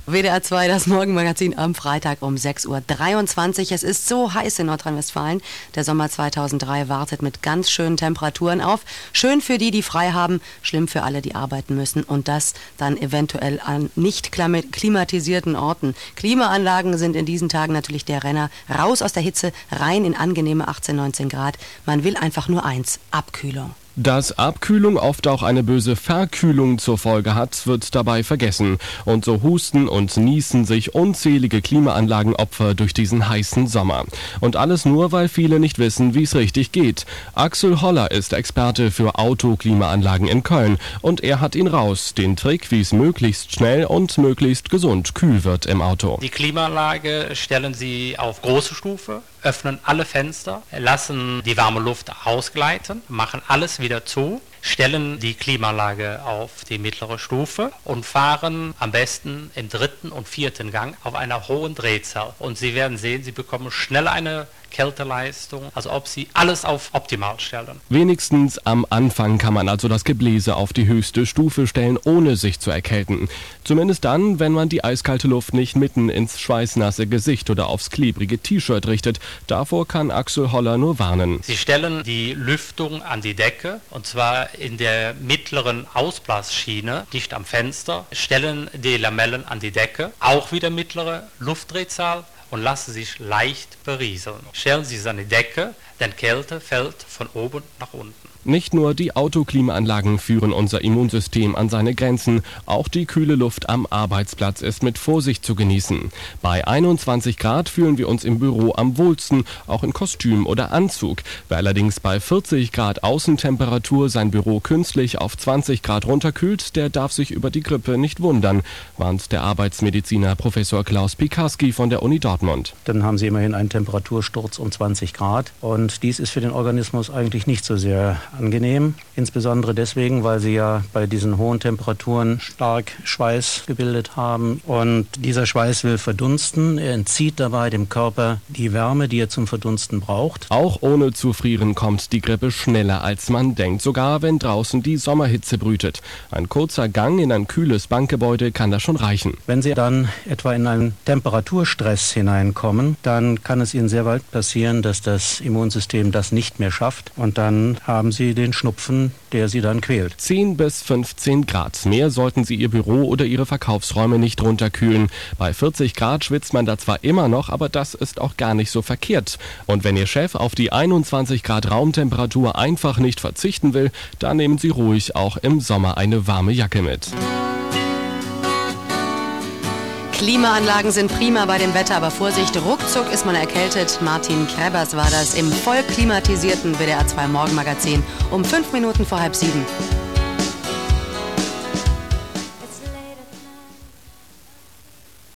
WDR 2, das Morgenmagazin am Freitag um 6:23 Uhr. Es ist so heiß in Nordrhein-Westfalen. Der Sommer 2003 wartet mit ganz schönen Temperaturen auf. Schön für die, die frei haben, schlimm für alle, die arbeiten müssen. Und das dann eventuell an nicht klimatisierten Orten. Klimaanlagen sind in diesen Tagen natürlich der Renner. Raus aus der Hitze, rein in angenehme 18, 19 Grad. Man will einfach nur eins: Abkühlung. Dass Abkühlung oft auch eine böse Verkühlung zur Folge hat, wird dabei vergessen. Und so husten und niesen sich unzählige Klimaanlagenopfer durch diesen heißen Sommer. Und alles nur, weil viele nicht wissen, wie es richtig geht. Axel Holler ist Experte für Autoklimaanlagen in Köln. Und er hat ihn raus, den Trick, wie es möglichst schnell und möglichst gesund kühl wird im Auto. Die Klimaanlage stellen Sie auf große Stufe, öffnen alle Fenster, lassen die warme Luft ausgleiten, machen alles wieder zu, stellen die Klimaanlage auf die mittlere Stufe und fahren am besten im 3. und 4. Gang auf einer hohen Drehzahl. Und Sie werden sehen, Sie bekommen schnell eine Kälteleistung, als ob Sie alles auf optimal stellen. Wenigstens am Anfang kann man also das Gebläse auf die höchste Stufe stellen, ohne sich zu erkälten. Zumindest dann, wenn man die eiskalte Luft nicht mitten ins schweißnasse Gesicht oder aufs klebrige T-Shirt richtet. Davor kann Axel Holler nur warnen. Sie stellen die Lüftung an die Decke, und zwar in der mittleren Ausblasschiene, dicht am Fenster, stellen die Lamellen an die Decke, auch wieder mittlere Luftdrehzahl, und lassen sich leicht berieseln. Stellen Sie es an die Decke, denn Kälte fällt von oben nach unten. Nicht nur die Autoklimaanlagen führen unser Immunsystem an seine Grenzen, auch die kühle Luft am Arbeitsplatz ist mit Vorsicht zu genießen. Bei 21 Grad fühlen wir uns im Büro am wohlsten, auch in Kostüm oder Anzug. Wer allerdings bei 40 Grad Außentemperatur sein Büro künstlich auf 20 Grad runterkühlt, der darf sich über die Grippe nicht wundern, warnt der Arbeitsmediziner Professor Klaus Piekarski von der Uni Dortmund. Dann haben Sie immerhin einen Temperatursturz um 20 Grad und dies ist für den Organismus eigentlich nicht so sehr angenehm, insbesondere deswegen, weil sie ja bei diesen hohen Temperaturen stark Schweiß gebildet haben und dieser Schweiß will verdunsten. Er entzieht dabei dem Körper die Wärme, die er zum Verdunsten braucht. Auch ohne zu frieren kommt die Grippe schneller als man denkt, sogar wenn draußen die Sommerhitze brütet. Ein kurzer Gang in ein kühles Bankgebäude kann da schon reichen. Wenn Sie dann etwa in einen Temperaturstress hineinkommen, dann kann es Ihnen sehr bald passieren, dass das Immunsystem das nicht mehr schafft und dann haben Sie den Schnupfen, der Sie dann quält. 10 bis 15 Grad. Mehr sollten Sie Ihr Büro oder Ihre Verkaufsräume nicht runterkühlen. Bei 40 Grad schwitzt man da zwar immer noch, aber das ist auch gar nicht so verkehrt. Und wenn Ihr Chef auf die 21 Grad Raumtemperatur einfach nicht verzichten will, dann nehmen Sie ruhig auch im Sommer eine warme Jacke mit. Klimaanlagen sind prima bei dem Wetter, aber Vorsicht, ruckzuck ist man erkältet. Martin Krebers war das im voll klimatisierten WDR 2 Morgenmagazin um 5 Minuten vor 6:30.